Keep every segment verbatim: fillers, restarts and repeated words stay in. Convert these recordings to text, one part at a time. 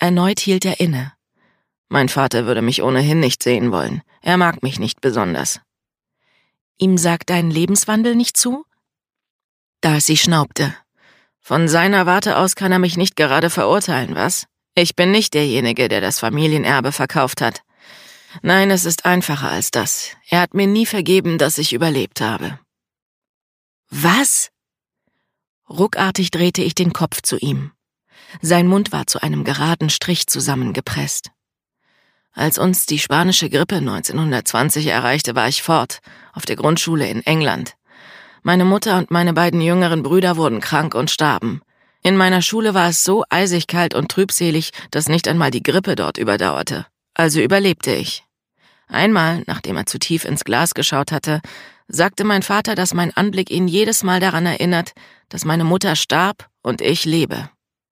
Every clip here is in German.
Erneut hielt er inne. Mein Vater würde mich ohnehin nicht sehen wollen. Er mag mich nicht besonders. Ihm sagt dein Lebenswandel nicht zu? Darcy schnaubte. Von seiner Warte aus kann er mich nicht gerade verurteilen, was? Ich bin nicht derjenige, der das Familienerbe verkauft hat. Nein, es ist einfacher als das. Er hat mir nie vergeben, dass ich überlebt habe. Was? Ruckartig drehte ich den Kopf zu ihm. Sein Mund war zu einem geraden Strich zusammengepresst. Als uns die spanische Grippe neunzehnhundertzwanzig erreichte, war ich fort, auf der Grundschule in England. Meine Mutter und meine beiden jüngeren Brüder wurden krank und starben. In meiner Schule war es so eisig kalt und trübselig, dass nicht einmal die Grippe dort überdauerte. Also überlebte ich. Einmal, nachdem er zu tief ins Glas geschaut hatte, sagte mein Vater, dass mein Anblick ihn jedes Mal daran erinnert, dass meine Mutter starb und ich lebe.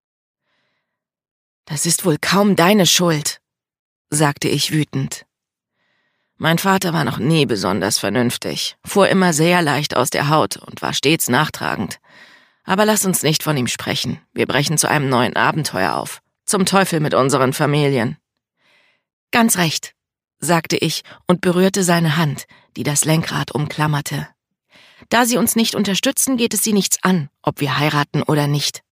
»Das ist wohl kaum deine Schuld«, sagte ich wütend. Mein Vater war noch nie besonders vernünftig, fuhr immer sehr leicht aus der Haut und war stets nachtragend. Aber lass uns nicht von ihm sprechen. Wir brechen zu einem neuen Abenteuer auf. Zum Teufel mit unseren Familien. Ganz recht, sagte ich und berührte seine Hand, die das Lenkrad umklammerte. Da sie uns nicht unterstützen, geht es sie nichts an, ob wir heiraten oder nicht.